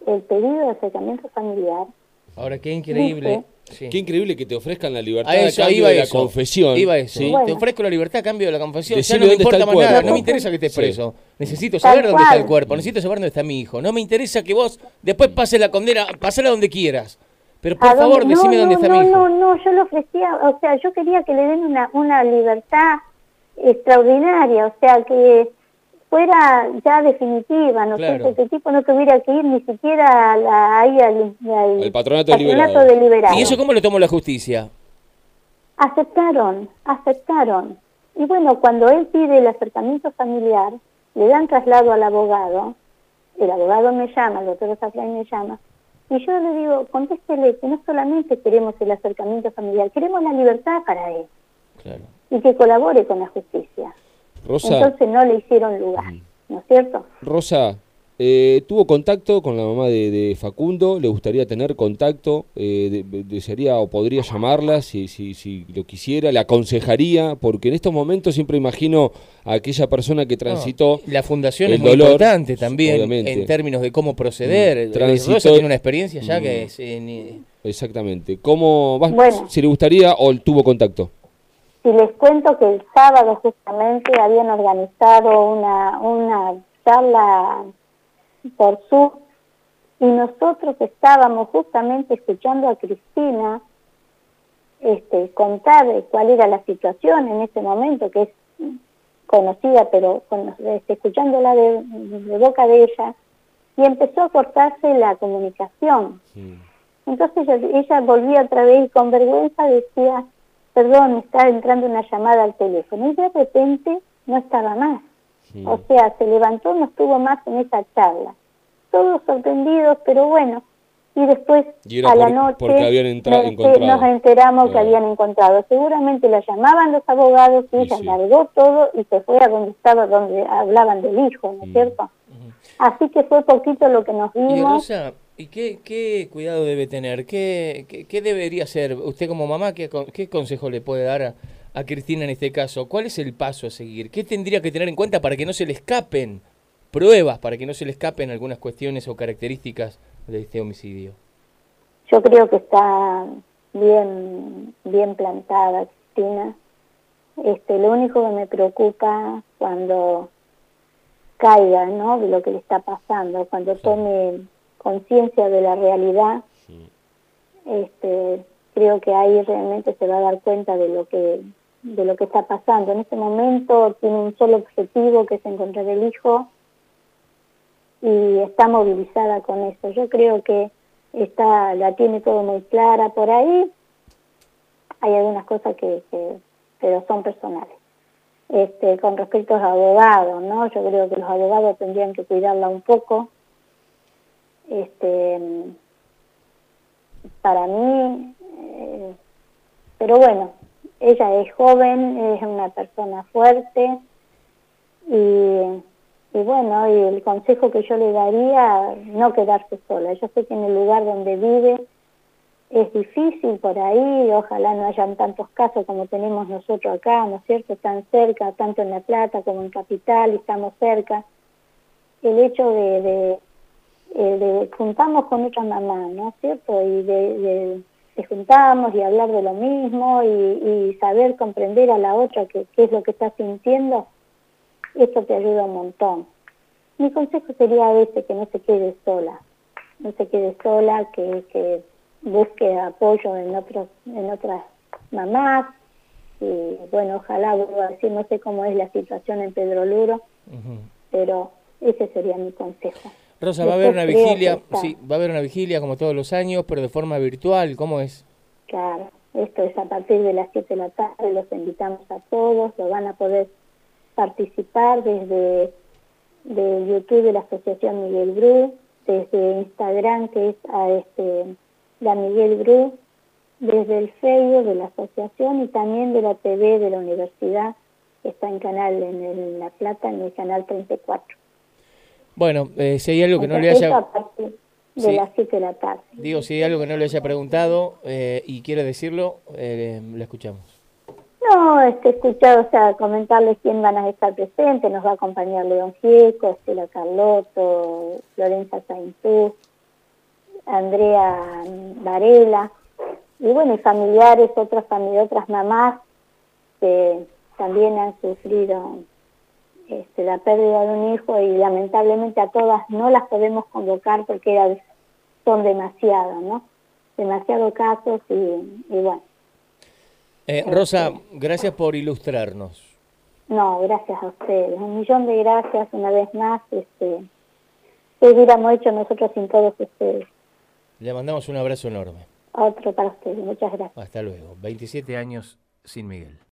el pedido de acercamiento familiar Ahora, qué increíble. dice, Sí. Qué increíble que te ofrezcan la libertad A a eso, cambio iba de la eso. confesión. Iba eso. ¿sí? Bueno. Te ofrezco la libertad a cambio de la confesión. Ya Decime no me dónde está importa el más nada. cuerpo. No me interesa que estés Sí. preso. Necesito Tal saber dónde está el cual. cuerpo. Necesito saber dónde está mi hijo. No me interesa que vos después pases la condena. Pasala donde quieras. Pero por ¿a dónde? favor, decime dónde está mi hijo. No, yo le ofrecía, o sea, yo quería que le den una libertad extraordinaria, o sea, que fuera ya definitiva, ¿no es Claro. cierto? Que el tipo no tuviera que ir ni siquiera ahí Al patronato de patronato liberados. de liberados. ¿Y eso cómo lo tomó la justicia? Aceptaron. Y bueno, cuando él pide el acercamiento familiar, le dan traslado al abogado, el abogado me llama, el doctor Zafray me llama, y yo le digo, contéstele que no solamente queremos el acercamiento familiar, queremos la libertad para él, Claro. y que colabore con la justicia. Rosa, Entonces no le hicieron lugar, ¿no es cierto? Rosa, ¿tuvo contacto con la mamá de Facundo? ¿Le gustaría tener contacto? ¿Desearía o podría llamarla si lo quisiera? ¿Le aconsejaría? Porque en estos momentos siempre imagino a aquella persona que transitó No, la fundación el es muy dolor, importante también obviamente. en términos de cómo proceder. Transitó- Rosa tiene una experiencia ya que es... Exactamente. ¿Cómo Bueno. si le gustaría o tuvo contacto? Si les cuento que el sábado justamente habían organizado una charla por Zoom y nosotros estábamos justamente escuchando a Cristina contar cuál era la situación en ese momento, que es conocida, pero escuchándola de boca de ella, y empezó a cortarse la comunicación. Entonces ella volvía otra vez y con vergüenza decía, perdón, me está entrando una llamada al teléfono, y de repente no estaba más. O sea, se levantó, no estuvo más en esa charla. Todos sorprendidos, pero bueno. Y después, Y era a la noche, porque habían encontrado. nos enteramos que Claro. habían encontrado. Seguramente la llamaban los abogados y ella sí. largó todo y se fue a donde estaba, donde hablaban del hijo, ¿no es cierto? Así que fue poquito lo que nos Y vimos. Rosa, ¿y qué cuidado debe tener? ¿Qué debería hacer? Usted como mamá, ¿qué consejo le puede dar a Cristina en este caso? ¿Cuál es el paso a seguir? ¿Qué tendría que tener en cuenta para que no se le escapen pruebas, para que no se le escapen algunas cuestiones o características de este homicidio? Yo creo que está bien plantada, Cristina. Lo único que me preocupa cuando caiga, ¿no?, de lo que le está pasando, cuando tome conciencia de la realidad, creo que ahí realmente se va a dar cuenta de lo que está pasando. En este momento tiene un solo objetivo, que es encontrar el hijo, y está movilizada con eso. Yo creo que la tiene todo muy clara. Por ahí hay algunas cosas pero son personales. Con respecto a los abogados, ¿no? Yo creo que los abogados tendrían que cuidarla un poco. Para mí, pero bueno, ella es joven, es una persona fuerte y bueno, y el consejo que yo le daría, no quedarse sola. Yo sé que en el lugar donde vive es difícil por ahí, ojalá no hayan tantos casos como tenemos nosotros acá, ¿no es cierto? Tan cerca, tanto en La Plata como en Capital, estamos cerca. El hecho de juntamos con otra mamá, ¿no es cierto? Y de juntamos y hablar de lo mismo y saber comprender a la otra qué es lo que está sintiendo, eso te ayuda un montón. Mi consejo sería ese, que no se quede sola, que busque apoyo en otras mamás, y bueno, ojalá, vuelvo a decir, no sé cómo es la situación en Pedro Luro, pero ese sería mi consejo. Rosa, va a haber una vigilia, sí, va a haber una vigilia como todos los años, pero de forma virtual, ¿cómo es? Claro, esto es a partir de las 7 de la tarde, los invitamos a todos, lo van a poder participar desde YouTube de la Asociación Miguel Bru, desde Instagram, que es la Miguel Bru, desde el Facebook de la asociación y también de la TV de la universidad, que está en La Plata, en el canal 34. Bueno, si hay algo que no le Entonces, haya... a partir de las 7 de la tarde. Digo, si hay algo que no le haya preguntado y quiere decirlo, la escuchamos. No, escuchado, o sea, comentarles quién van a estar presentes. Nos va a acompañar León Gieco, Estela Carlotto, Florencia Saintú, Andrea Varela, y bueno, y familiares, otras mamás que también han sufrido la pérdida de un hijo, y lamentablemente a todas no las podemos convocar porque son demasiados, ¿no? Demasiados casos y bueno. Rosa, gracias por ilustrarnos. No, gracias a ustedes. 1.000.000 de gracias una vez más. ¿Qué hubiéramos hecho nosotros sin todos ustedes? Le mandamos un abrazo enorme. Otro para ustedes. Muchas gracias. Hasta luego. 27 años sin Miguel.